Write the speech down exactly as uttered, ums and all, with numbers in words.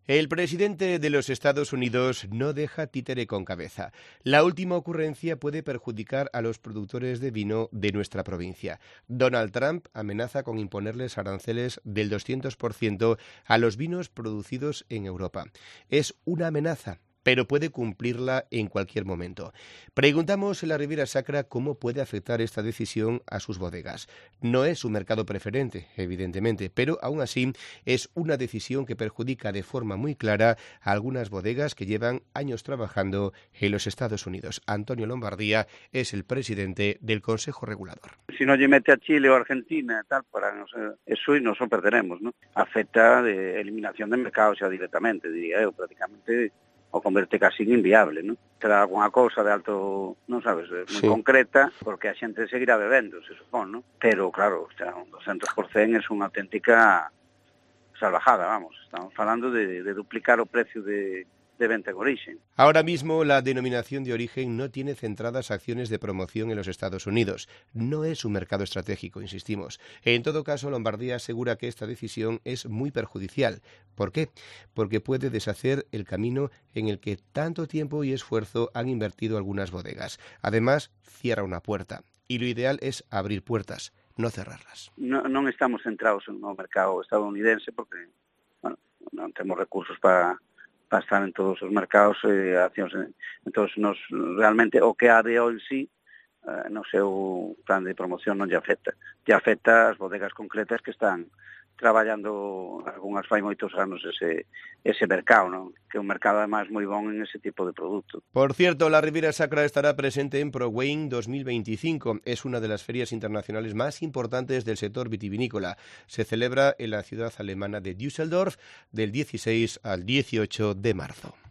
El presidente de los Estados Unidos no deja títere con cabeza. La última ocurrencia puede perjudicar a los productores de vino de nuestra provincia. Donald Trump amenaza con imponerles aranceles del doscientos por ciento a los vinos producidos en Europa. Es una amenaza, pero puede cumplirla en cualquier momento. Preguntamos en la Riviera Sacra cómo puede afectar esta decisión a sus bodegas. No es su mercado preferente, evidentemente, pero aún así es una decisión que perjudica de forma muy clara a algunas bodegas que llevan años trabajando en los Estados Unidos. Antonio Lombardía es el presidente del Consejo Regulador. Si no lle mete a Chile o a Argentina, tal, para no sé, eso y nosotros perderemos, ¿no? Afecta de eliminación de mercado xa directamente, diría eu, prácticamente o converte casi en inviable, ¿no? Será alguna cousa de alto, non sabes, moi Sí. concreta, porque a xente seguirá bebendo, se supón, ¿no? Pero, claro, o sea, un doscientos por ciento é unha auténtica salvajada, vamos. Estamos falando de, de duplicar o precio de, de venta en origen. Ahora mismo la denominación de origen no tiene centradas acciones de promoción en los Estados Unidos. No es un mercado estratégico, insistimos. En todo caso, Lombardía asegura que esta decisión es muy perjudicial. ¿Por qué? Porque puede deshacer el camino en el que tanto tiempo y esfuerzo han invertido algunas bodegas. Además, cierra una puerta. Y lo ideal es abrir puertas, no cerrarlas. No, non estamos centrados en o mercado estadounidense porque, bueno, non temos recursos para para estar en todos os mercados e eh, accións. Entón, nos, realmente, o que a de hoy sí, eh, no seu plan de promoción non lle afecta. Lle afecta as bodegas concretas que están traballando algunhas fai moitos anos ese, ese mercado, non? Que é un mercado además moi bon en ese tipo de produto. Por cierto, la Riviera Sacra estará presente en ProWein dos mil veinticinco. Es una de las ferias internacionales más importantes del sector vitivinícola. Se celebra en la ciudad alemana de Düsseldorf del dieciséis al dieciocho de marzo.